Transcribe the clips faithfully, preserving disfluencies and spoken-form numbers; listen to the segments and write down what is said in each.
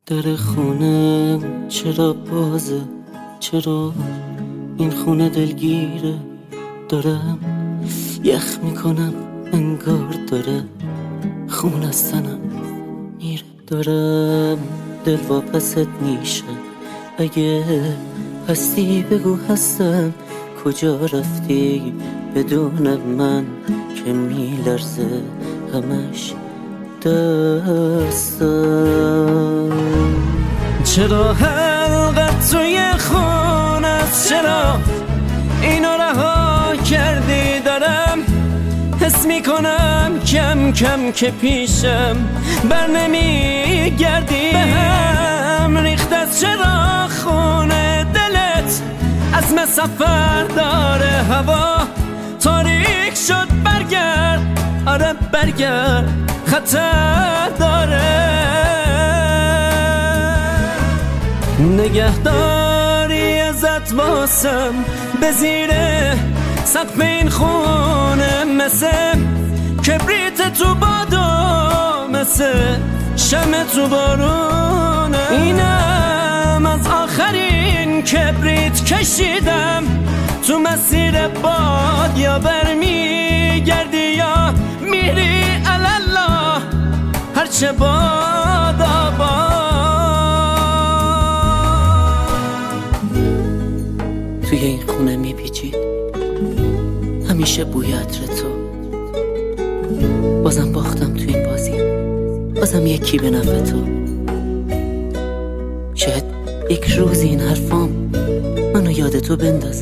در خونه چرا بازه؟ چرا این خونه دلگیره؟ دارم یخ میکنم انگار داره خون از تنم میره. دارم دل واپست میشه، اگه هستی بگو هستم. کجا رفتی بدون من که میلرزه همش دستم؟ چرا حلقت توی خون است؟ چرا اینو رها کردی؟ دارم حس میکنم کم کم که پیشم بر نمیگردی. به هم ریخت از چرا خونه دلت عزم سفر داره. هوا تاریک شد، برگرد، آره برگرد، خطر داره. نگهداری ازت واسم به زیر سقف این خونه، مثل کبریت تو بادو، مثل شمع تو بارونه. اینم از آخرین کبریت کشیدم تو مسیر باد. یا برمیگردی یا میری الله، هرچه باد آباد. توی این خونه میپیچید همیشه بوی عطر تو. بازم باختم تو این بازی، بازم یکی به نفع تو. شاید یک روز این حرفام منو یاد تو بندازه،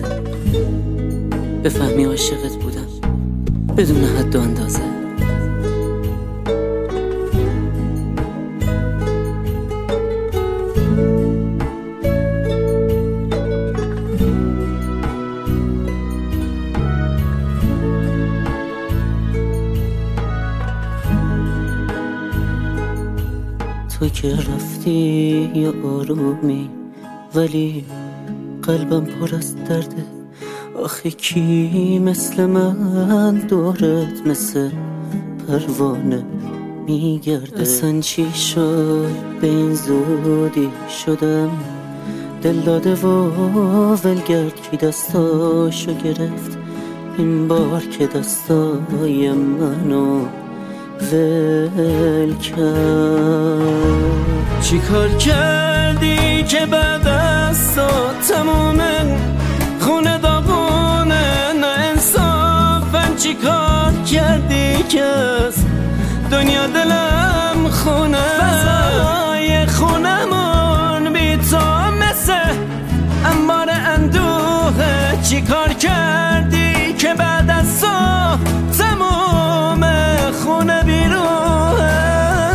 بفهمی عاشقت بودم بدون حد و اندازه. تو که رفتی یا آرومی، ولی قلبم پر از درده. آخه کی مثل من دورت مثل پروانه میگرده؟ اصلا چی شد به این زودی شدم دل داده و ولگرد؟ کی دستاشو گرفت این بار که دستای منو ول کرد؟ چی کار کردی که بعد از تو تمومه خونه داغونه؟ نه انصافن چی کار کردی که از دنیا دلم خونه؟ فضای خونمون بی تو مثل انبار اندوه. چی کار کردی که بعد از تو تموم خونه بیروه؟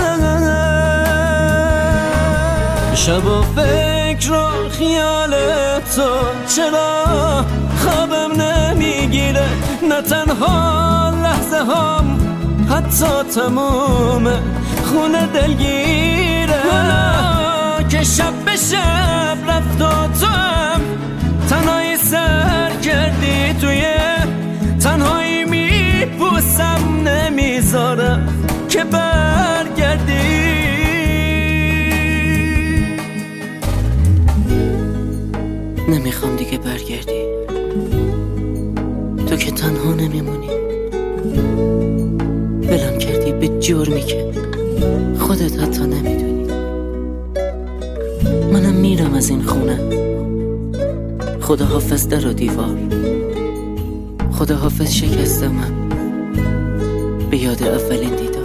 شب و فکر و خیال تو چرا خوابم نمیگیره؟ نه تنها لحظه هم حتی تموم خونه دلگیره. حالا که شب به شب رفت و تو هم تنهایی سر کردی، توی تنهایی میپوسم نمیذارم که برگردی. نمیخوام دیگه برگردی، تو که تنها نمیمونی. بلم کردی به جرمی که خودت حتی نمیدونی. منم میرم از این خونه. خدا حافظ در و دیوار، خدا حافظ شکست من به یاد اولین دیدار.